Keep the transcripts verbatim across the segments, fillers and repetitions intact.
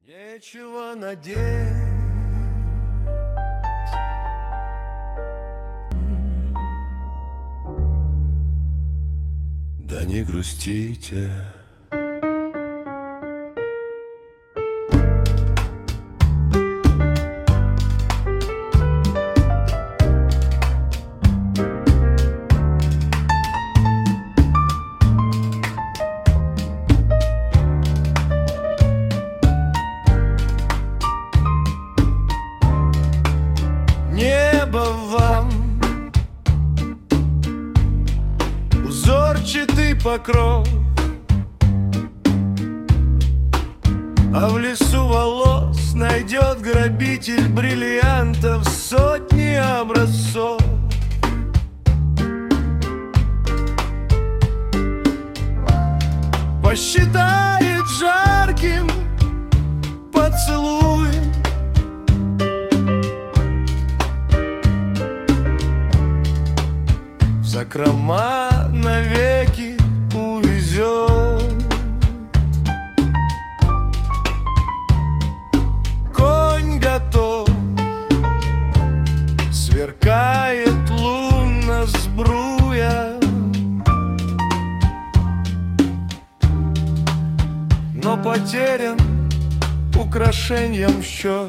Нечего надеть, да не грустите. Небо вам узорчатый покров, а в лесу волос найдет грабитель бриллиантов сотни образцов. Посчитает жарким поцелуй, закрома навеки увезет. Конь готов, сверкает лунно сбруя, но потерян украшением счет.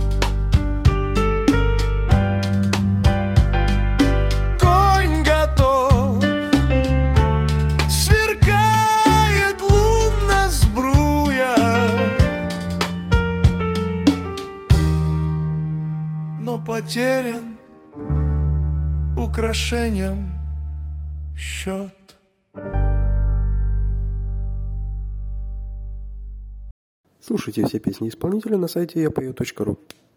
Но потерян украшением счет. Слушайте все песни исполнителя на сайте я пою точка ру.